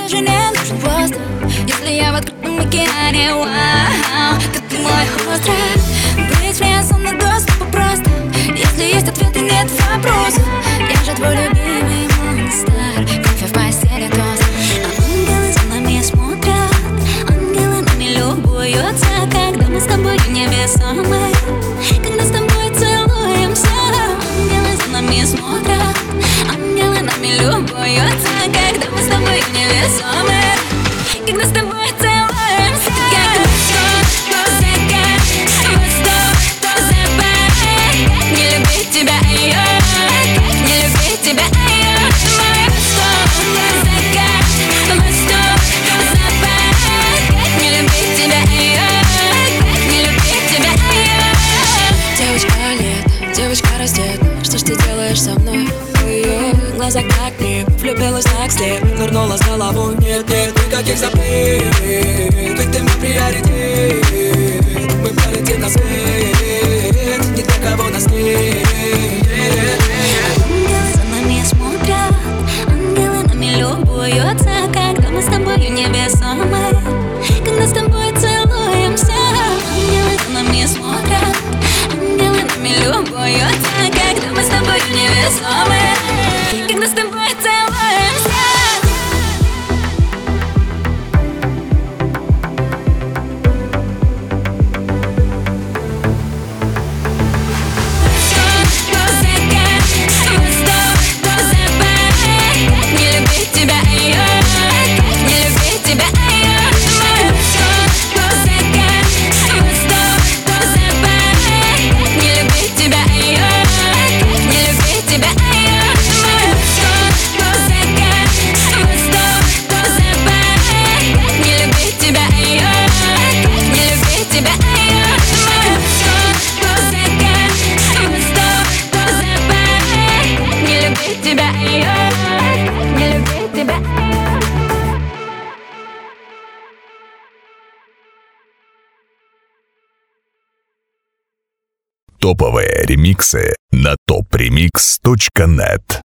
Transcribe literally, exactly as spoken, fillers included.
даже не нужен воздух, если я в открытом океане. Вау, как ты мой остров. Быть мне сонный доступ просто, если есть ответы, нет вопросов. Я же твой любимый монстр, кофе в постели тост. Ангелы за нами смотрят, ангелы нами любуются, когда мы с тобой невесомы, когда с тобой целуемся. Ангелы за нами смотрят, ангелы нами любуются, когда мы с тобой невесомы, когда с тобой целуемся. Как восток, закат, восток, запад. Как не любить тебя, ее, как не любить тебя, ее. Мой восток, закат, восток, запад. Как не любить тебя, ее, как не любить тебя, ее. Девочка лет, девочка раздета, что ж ты делаешь со мной? В ее глазах как ты влюбилась как след, нырнула с головой, нет, нет, никаких запрет. Ведь ты мой приоритет, мы полетим на свет, ни для кого нас нет. Ангелы за нами смотрят, ангелы нами любуются, когда мы с тобою невесомы, когда с тобой целуемся. Ангелы за нами смотрят, ангелы нами любуются, когда мы с тобой невесомы, когда с тобой целуемся. Топовые ремиксы на топ ремикс точка нет.